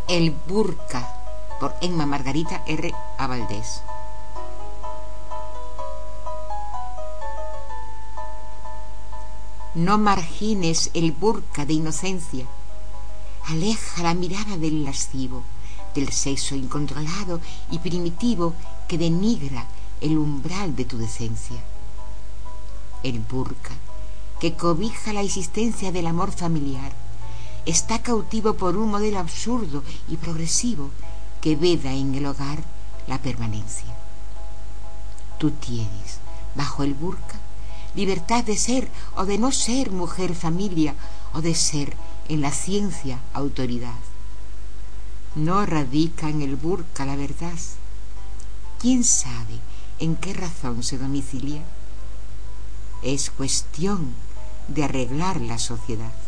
El burka, por Emma Margarita R. A. Valdés. No margines el burka de inocencia. Aleja la mirada del lascivo, del sexo incontrolado y primitivo que denigra el umbral de tu decencia. El burka, que cobija la existencia del amor familiar, está cautivo por un modelo absurdo y progresivo que veda en el hogar la permanencia. Tú tienes, bajo el burka, libertad de ser o de no ser mujer familia, o de ser en la ciencia autoridad. No radica en el burka la verdad. ¿Quién sabe en qué razón se domicilia? Es cuestión de arreglar la sociedad.